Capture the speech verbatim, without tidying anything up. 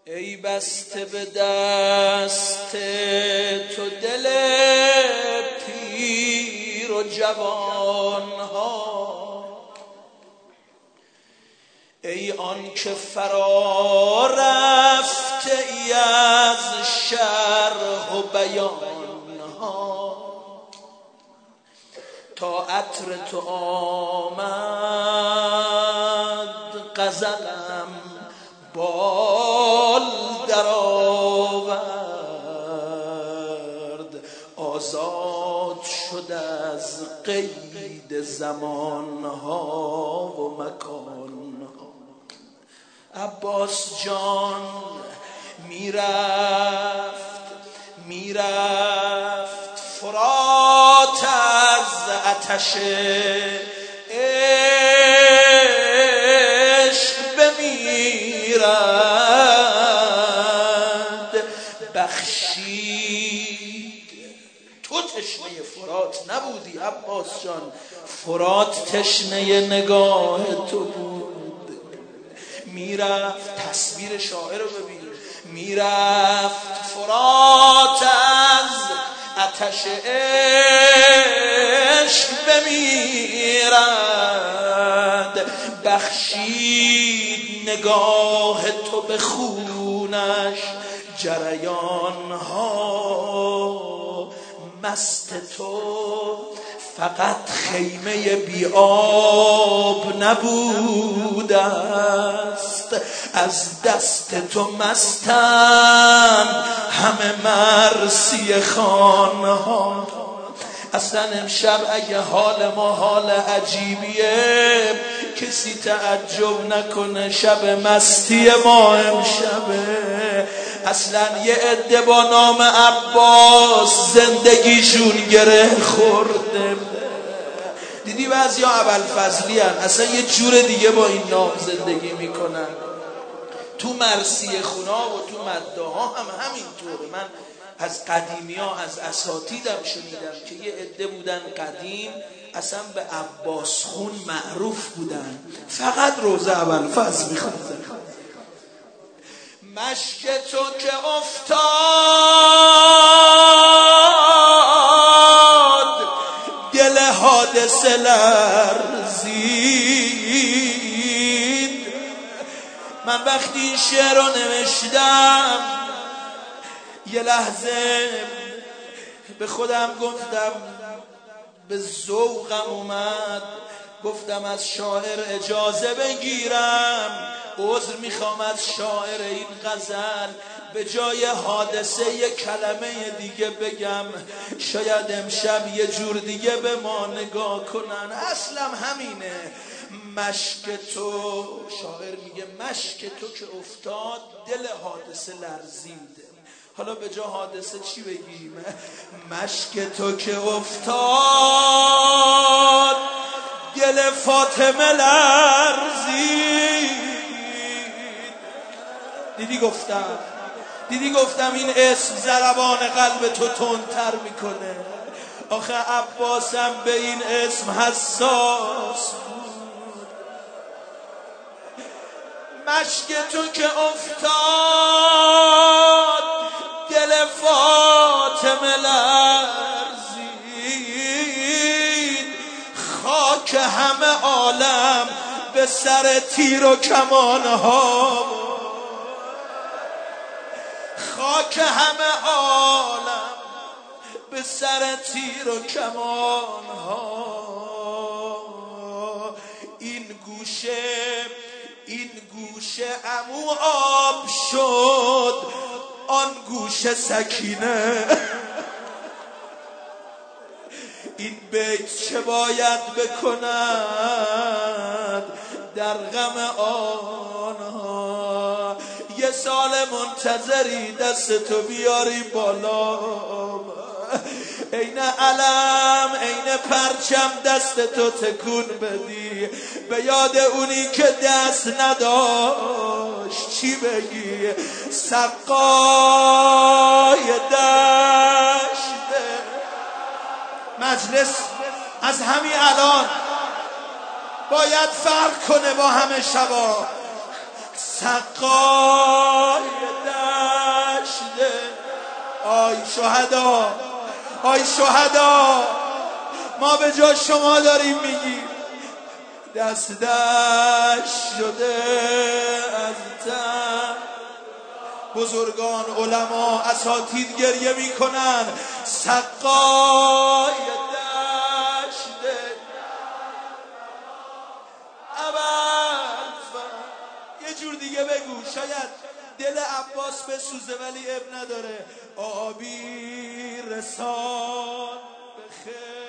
ای بسته به دست تو دل پیر و جوان ها، ای آن که فرا رفته ای از شرح و بیان ها، تا عطر تو آمد غزلم بال در آورد، آزاد شد از قید زمان ها و مکان ها. عباس جان میرفت میرفت فرات از آتش عشق بمیرد، بخشید. تو تشنه فرات نبودی عباس جان، فرات تشنه نگاه تو بود. میرفت، تصویر شاعر رو ببین، میرفت فرات از آتش عشق بمیرد، بخشید نگاه تو به خونش جریان ها. مست تو فقط خیمه بی آب نبوده است، از دست تو مستم همه مرسی خانها. اصلا امشب اگه حال ما حال عجیبیه، کسی تعجب نکنه شب مستی ما امشبه. اصلا یه عده با نام عباس زندگیشون گره خورده. دیدی بعضی ها ابوالفضلی هن، اصلا یه جور دیگه با این نام زندگی میکنن. تو مرثیه خونا و تو مداها هم همینطوره. من از قدیمی ها از اساتیدم شنیدم که یه عده بودن قدیم اصلا به عباس خون معروف بودن، فقط روزه ابوالفضل میخوندن. مشک تو که افتاد دل حادثه لرزید. من وقتی این شعر رو نوشتم یه لحظه به خودم گفتم، به ذوقم اومد، گفتم از شاعر اجازه بگیرم، عذر میخوام از شاعر این غزل، به جای حادثه یه کلمه دیگه بگم، شاید امشب یه جور دیگه به ما نگاه کنن. اصلا همینه. مشک تو، شاعر میگه مشک تو که افتاد دل حادثه لرزید. حالا به جا حادثه چی بگیم؟ مشک تو که افتاد دل فاطمه لرزید. دیدی گفتم دیدی گفتم این اسم ضربان قلب تو تندتر میکنه. آخه عباسم به این اسم حساس بود. مشک تو که افتاد دل فاطمه لرزید، خاک همه عالم به سر تیر و کمان ها، خاک همه عالم به سر تیر و کمان ها. این گوشه این گوشه عمو آب شد، آن گوشه سکینه. این بیت چه باید بکند در غم آنها. یه سال منتظری دست تو بیاری بالا، عین علم عین پرچم دست تو تکون بدی، به یاد اونی که دست نداشت چی بگی؟ سقای دشت مجلس از همین الان باید فرق کنه با همه شبا. سقای آی شهدا، آی شهدا، ما به جا شما داریم میگیم دست دست شده از تن. بزرگان، علما، اساتید گریه میکنن. سقای دشت ابد. یه جور دیگه بگو، شاید دل عباس بسوزه ولی اب نداره. آبی رسان به خیر